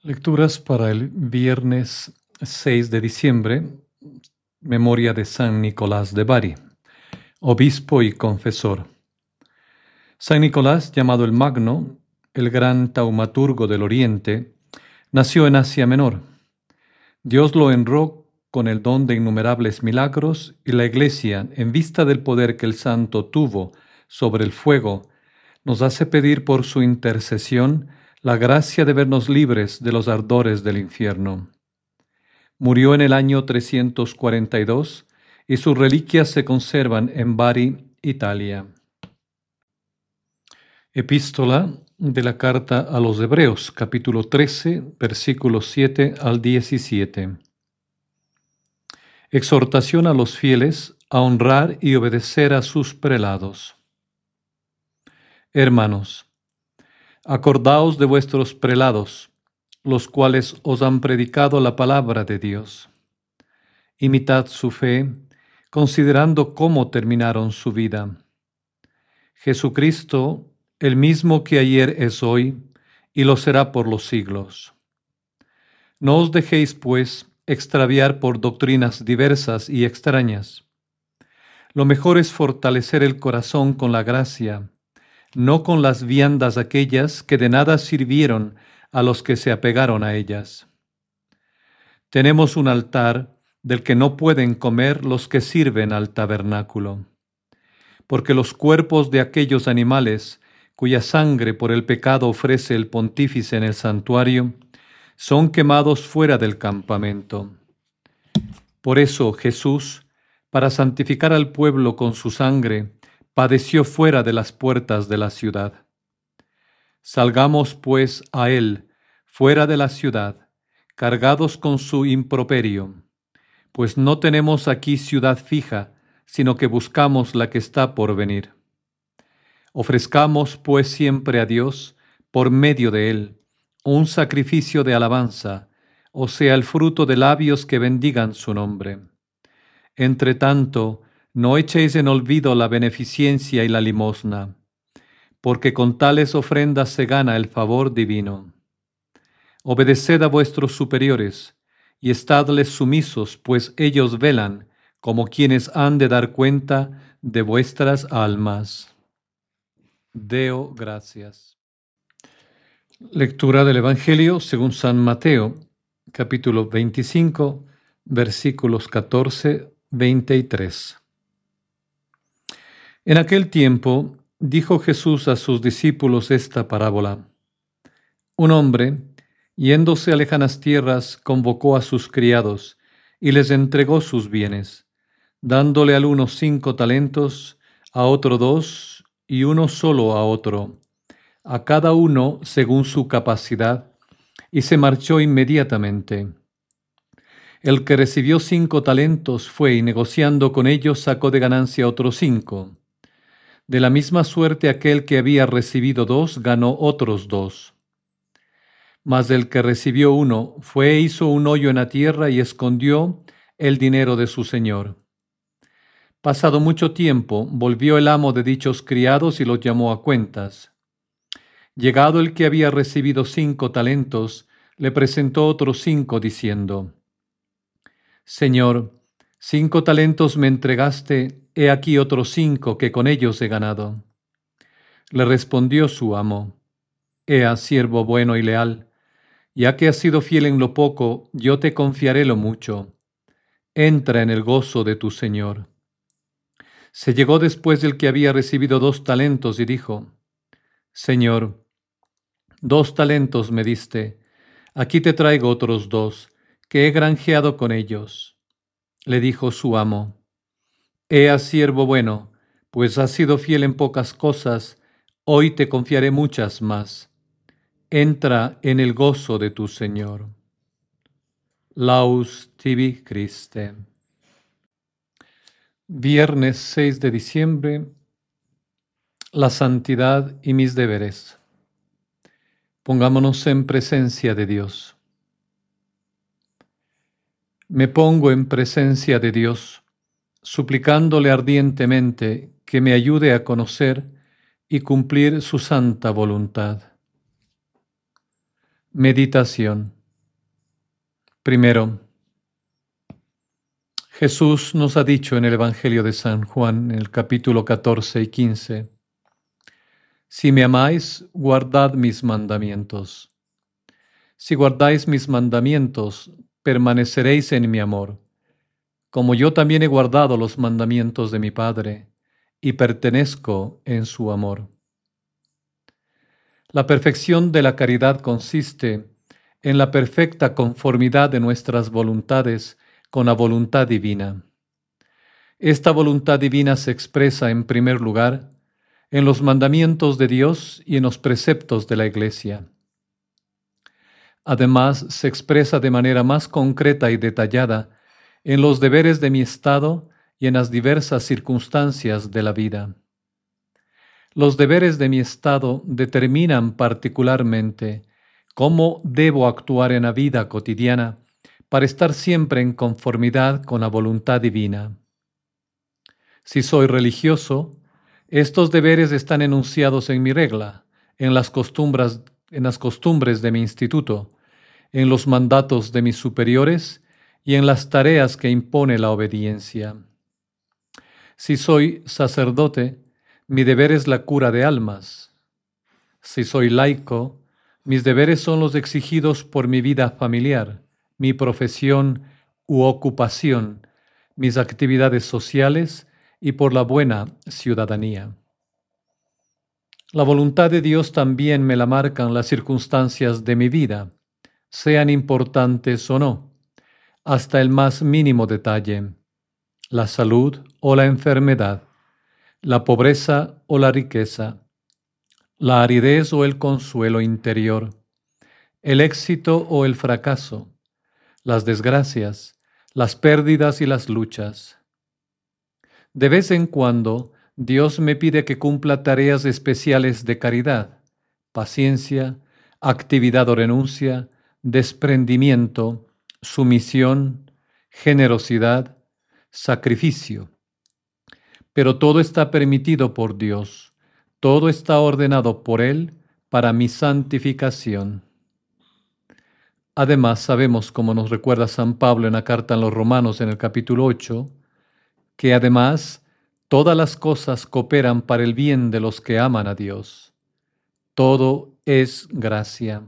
Lecturas para el viernes 6 de diciembre, memoria de San Nicolás de Bari, obispo y confesor. San Nicolás, llamado el Magno, el gran taumaturgo del Oriente, nació en Asia Menor. Dios lo honró con el don de innumerables milagros y la Iglesia, en vista del poder que el santo tuvo sobre el fuego, nos hace pedir por su intercesión la gracia de vernos libres de los ardores del infierno. Murió en el año 342 y sus reliquias se conservan en Bari, Italia. Epístola de la carta a los Hebreos, capítulo 13, versículos 7 al 17. Exhortación a los fieles a honrar y obedecer a sus prelados. Hermanos, acordaos de vuestros prelados, los cuales os han predicado la palabra de Dios. Imitad su fe, considerando cómo terminaron su vida. Jesucristo, el mismo que ayer es hoy, y lo será por los siglos. No os dejéis, pues, extraviar por doctrinas diversas y extrañas. Lo mejor es fortalecer el corazón con la gracia, no con las viandas aquellas que de nada sirvieron a los que se apegaron a ellas. Tenemos un altar del que no pueden comer los que sirven al tabernáculo, porque los cuerpos de aquellos animales cuya sangre por el pecado ofrece el pontífice en el santuario, son quemados fuera del campamento. Por eso Jesús, para santificar al pueblo con su sangre, padeció fuera de las puertas de la ciudad. Salgamos pues a él, fuera de la ciudad, cargados con su improperio, pues no tenemos aquí ciudad fija, sino que buscamos la que está por venir. Ofrezcamos pues siempre a Dios, por medio de él, un sacrificio de alabanza, o sea, el fruto de labios que bendigan su nombre. Entre tanto, no echéis en olvido la beneficencia y la limosna, porque con tales ofrendas se gana el favor divino. Obedeced a vuestros superiores, y estadles sumisos, pues ellos velan, como quienes han de dar cuenta de vuestras almas. Deo gracias. Lectura del Evangelio según San Mateo, capítulo 25, versículos 14, 23. En aquel tiempo dijo Jesús a sus discípulos esta parábola. Un hombre, yéndose a lejanas tierras, convocó a sus criados y les entregó sus bienes, dándole al uno 5 talentos, a otro 2 y uno solo a otro, a cada uno según su capacidad, y se marchó inmediatamente. El que recibió 5 talentos fue y negociando con ellos sacó de ganancia otros 5. De la misma suerte aquel que había recibido 2 ganó otros 2. Mas el que recibió 1 fue e hizo un hoyo en la tierra y escondió el dinero de su señor. Pasado mucho tiempo, volvió el amo de dichos criados y los llamó a cuentas. Llegado el que había recibido 5 talentos, le presentó otros 5, diciendo: Señor, 5 talentos me entregaste, he aquí otros 5 que con ellos he ganado. Le respondió su amo: Ea, siervo bueno y leal, ya que has sido fiel en lo poco, yo te confiaré lo mucho. Entra en el gozo de tu señor. Se llegó después el que había recibido 2 talentos y dijo: Señor, 2 talentos me diste, aquí te traigo otros 2, que he granjeado con ellos. Le dijo su amo: Ea, siervo bueno, pues has sido fiel en pocas cosas, hoy te confiaré muchas más. Entra en el gozo de tu Señor. Laus tibi Christe. Viernes 6 de diciembre, la santidad y mis deberes. Pongámonos en presencia de Dios. Me pongo en presencia de Dios, suplicándole ardientemente que me ayude a conocer y cumplir su santa voluntad. Meditación. Primero, Jesús nos ha dicho en el Evangelio de San Juan, en el capítulo 14 y 15, si me amáis, guardad mis mandamientos. Si guardáis mis mandamientos, permaneceréis en mi amor, como yo también he guardado los mandamientos de mi Padre, y pertenezco en su amor. La perfección de la caridad consiste en la perfecta conformidad de nuestras voluntades con la voluntad divina. Esta voluntad divina se expresa, en primer lugar, en los mandamientos de Dios y en los preceptos de la Iglesia. Además, se expresa de manera más concreta y detallada en los deberes de mi estado y en las diversas circunstancias de la vida. Los deberes de mi estado determinan particularmente cómo debo actuar en la vida cotidiana para estar siempre en conformidad con la voluntad divina. Si soy religioso, estos deberes están enunciados en mi regla, en las costumbres de mi instituto, en los mandatos de mis superiores y en las tareas que impone la obediencia. Si soy sacerdote, mi deber es la cura de almas. Si soy laico, mis deberes son los exigidos por mi vida familiar, mi profesión u ocupación, mis actividades sociales y por la buena ciudadanía. La voluntad de Dios también me la marcan las circunstancias de mi vida, sean importantes o no, hasta el más mínimo detalle, la salud o la enfermedad, la pobreza o la riqueza, la aridez o el consuelo interior, el éxito o el fracaso, las desgracias, las pérdidas y las luchas. De vez en cuando, Dios me pide que cumpla tareas especiales de caridad, paciencia, actividad o renuncia, desprendimiento, sumisión, generosidad, sacrificio. Pero todo está permitido por Dios, todo está ordenado por Él para mi santificación. Además, sabemos, como nos recuerda San Pablo en la carta a los Romanos en el capítulo 8, que además todas las cosas cooperan para el bien de los que aman a Dios. Todo es gracia.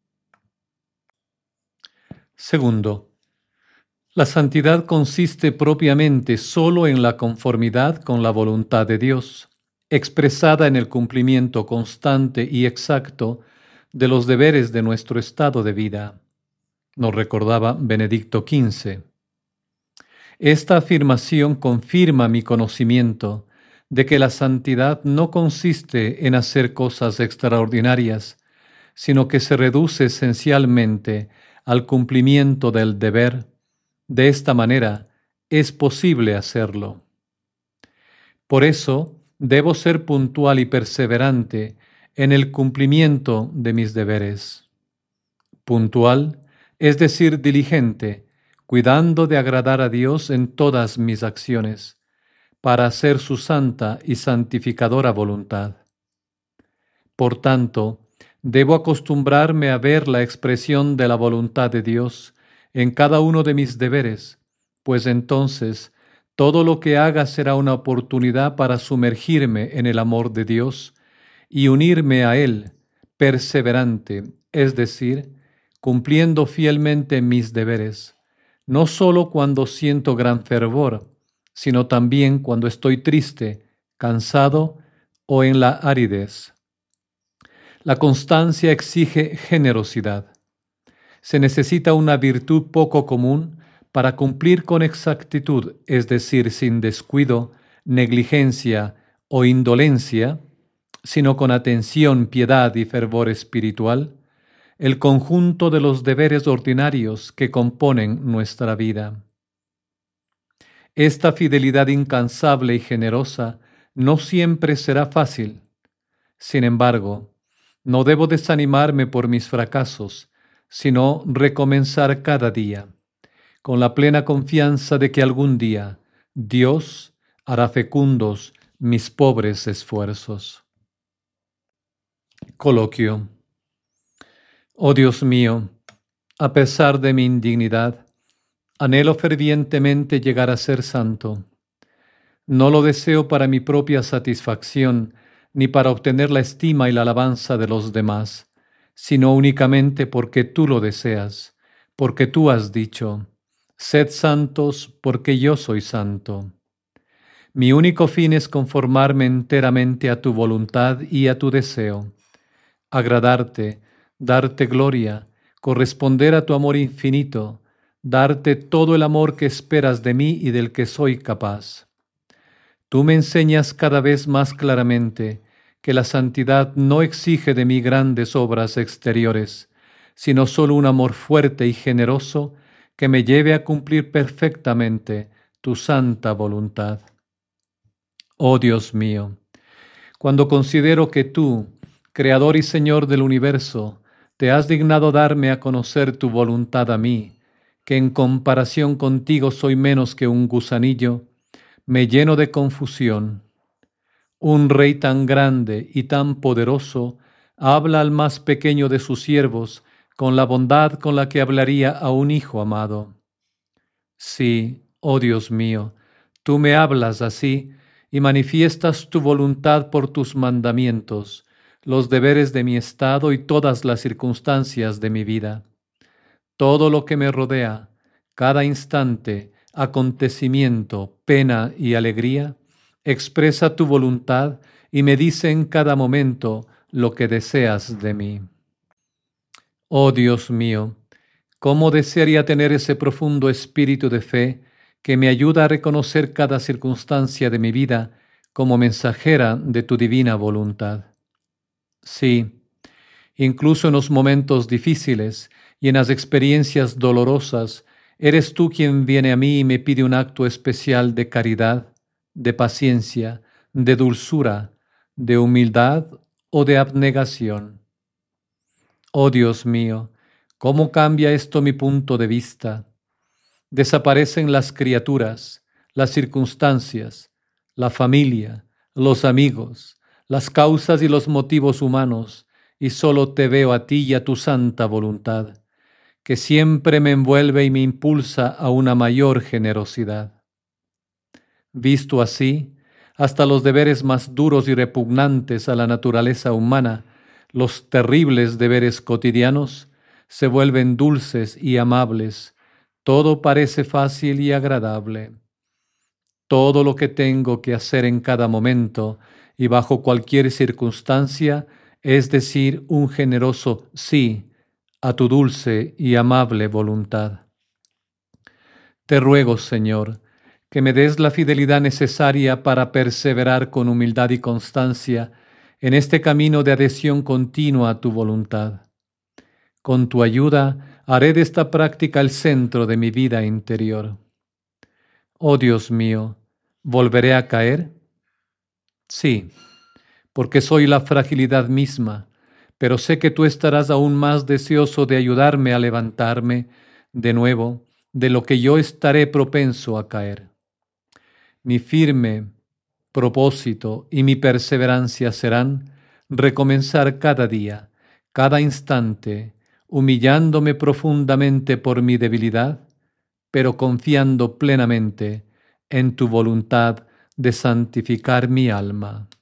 Segundo, la santidad consiste propiamente solo en la conformidad con la voluntad de Dios, expresada en el cumplimiento constante y exacto de los deberes de nuestro estado de vida. Nos recordaba Benedicto XV. Esta afirmación confirma mi conocimiento de que la santidad no consiste en hacer cosas extraordinarias, sino que se reduce esencialmente al cumplimiento del deber. De esta manera es posible hacerlo. Por eso debo ser puntual y perseverante en el cumplimiento de mis deberes. Puntual, es decir, diligente, cuidando de agradar a Dios en todas mis acciones, para hacer su santa y santificadora voluntad. Por tanto, debo acostumbrarme a ver la expresión de la voluntad de Dios en cada uno de mis deberes, pues entonces todo lo que haga será una oportunidad para sumergirme en el amor de Dios y unirme a Él, perseverante, es decir, cumpliendo fielmente mis deberes, no solo cuando siento gran fervor, sino también cuando estoy triste, cansado o en la aridez. La constancia exige generosidad. Se necesita una virtud poco común para cumplir con exactitud, es decir, sin descuido, negligencia o indolencia, sino con atención, piedad y fervor espiritual, el conjunto de los deberes ordinarios que componen nuestra vida. Esta fidelidad incansable y generosa no siempre será fácil. Sin embargo, no debo desanimarme por mis fracasos, sino recomenzar cada día, con la plena confianza de que algún día Dios hará fecundos mis pobres esfuerzos. Coloquio. Oh Dios mío, A pesar de mi indignidad, anhelo fervientemente llegar a ser santo. No lo deseo para mi propia satisfacción, ni para obtener la estima y la alabanza de los demás, sino únicamente porque tú lo deseas, porque tú has dicho, sed santos porque yo soy santo. Mi único fin es conformarme enteramente a tu voluntad y a tu deseo, agradarte, darte gloria, corresponder a tu amor infinito, darte todo el amor que esperas de mí y del que soy capaz. Tú me enseñas cada vez más claramente que la santidad no exige de mí grandes obras exteriores, sino solo un amor fuerte y generoso que me lleve a cumplir perfectamente tu santa voluntad. Oh Dios mío, cuando considero que tú, Creador y Señor del universo, te has dignado darme a conocer tu voluntad a mí, que en comparación contigo soy menos que un gusanillo, me lleno de confusión. Un rey tan grande y tan poderoso habla al más pequeño de sus siervos con la bondad con la que hablaría a un hijo amado. Sí, oh Dios mío, tú me hablas así y manifiestas tu voluntad por tus mandamientos, los deberes de mi estado y todas las circunstancias de mi vida. Todo lo que me rodea, cada instante, acontecimiento, pena y alegría, expresa tu voluntad y me dice en cada momento lo que deseas de mí. Oh Dios mío, cómo desearía tener ese profundo espíritu de fe que me ayuda a reconocer cada circunstancia de mi vida como mensajera de tu divina voluntad. Sí, incluso en los momentos difíciles y en las experiencias dolorosas, eres tú quien viene a mí y me pide un acto especial de caridad, de paciencia, de dulzura, de humildad o de abnegación. Oh Dios mío, ¿cómo cambia esto mi punto de vista? Desaparecen las criaturas, las circunstancias, la familia, los amigos, las causas y los motivos humanos, y solo te veo a ti y a tu santa voluntad, que siempre me envuelve y me impulsa a una mayor generosidad. Visto así, hasta los deberes más duros y repugnantes a la naturaleza humana, los terribles deberes cotidianos, se vuelven dulces y amables. Todo parece fácil y agradable. Todo lo que tengo que hacer en cada momento y bajo cualquier circunstancia es decir un generoso sí a tu dulce y amable voluntad. Te ruego, Señor, que me des la fidelidad necesaria para perseverar con humildad y constancia en este camino de adhesión continua a tu voluntad. Con tu ayuda haré de esta práctica el centro de mi vida interior. Oh Dios mío, ¿volveré a caer? Sí, porque soy la fragilidad misma, pero sé que tú estarás aún más deseoso de ayudarme a levantarme de nuevo, de lo que yo estaré propenso a caer. Mi firme propósito y mi perseverancia serán recomenzar cada día, cada instante, humillándome profundamente por mi debilidad, pero confiando plenamente en tu voluntad de santificar mi alma.